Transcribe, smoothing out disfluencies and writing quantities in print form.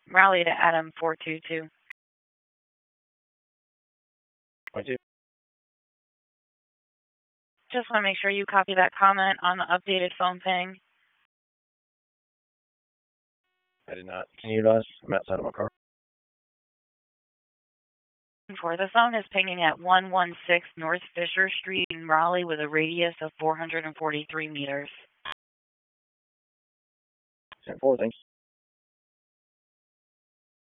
Raleigh to Adam 422. I do. Just want to make sure you copy that comment on the updated phone ping. I did not. Can you guys? I'm outside of my car. For the phone is pinging at 116 North Fisher Street in Raleigh with a radius of 443 meters. 10-4, thanks.